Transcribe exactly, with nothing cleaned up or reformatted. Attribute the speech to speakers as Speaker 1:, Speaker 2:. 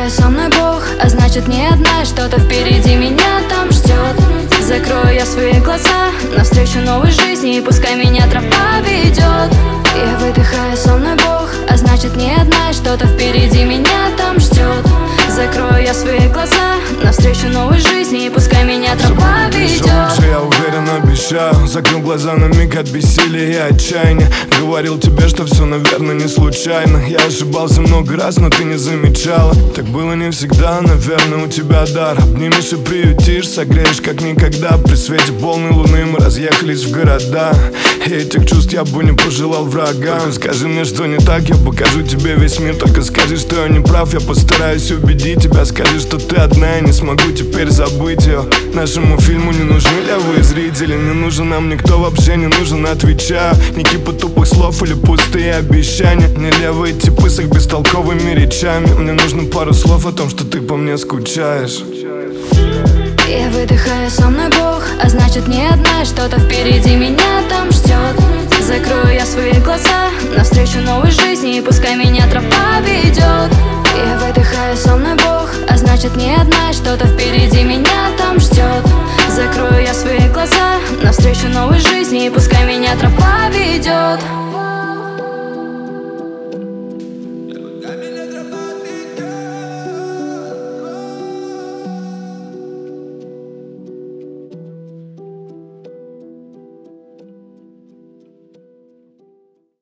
Speaker 1: выдыхаю, со мной Бог, а значит не одна, что-то впереди меня там ждет. Закрою я свои глаза навстречу новой жизни, и пускай меня тропа ведет. Я выдыхаю, со мной Бог, а значит не одна, что-то впереди меня там ждет. Закрою я свои глаза навстречу новой жизни, и пускай меня тропа ведет.
Speaker 2: Я уверен, обещаю, закрыл глаза на миг от бессилия и отчаяния. Говорил тебе, что все, наверное, не случайно. Я ошибался много раз, но ты не замечала. Так было не всегда, наверное, у тебя дар. Обнимешь и приютишь, согреешь как никогда. При свете полной луны мы разъехались в города, и этих чувств я бы не пожелал врагам. Скажи мне, что не так, я покажу тебе весь мир. Только скажи, что я не прав, я постараюсь убедить тебя. Скажи, что ты одна, я не смогу теперь забыть ее. Нашему фильму не нужны левые зрители, не нужен нам никто, вообще не нужен, отвечаю. Не кипа тупых слов или пустые обещания, не левые типы с их бестолковыми речами. Мне нужно пару слов о том, что ты по мне скучаешь.
Speaker 1: Я выдыхаю, со мной Бог, а значит не одна, что-то впереди меня там ждет. Закрою я свои глаза навстречу новой жизни, и пускай меня тропа ведет. Я выдыхаю, со мной Бог, а значит не одна, что-то впереди меня там ждет. Закрою я свои глаза навстречу новой жизни, и пускай меня тропа ведет.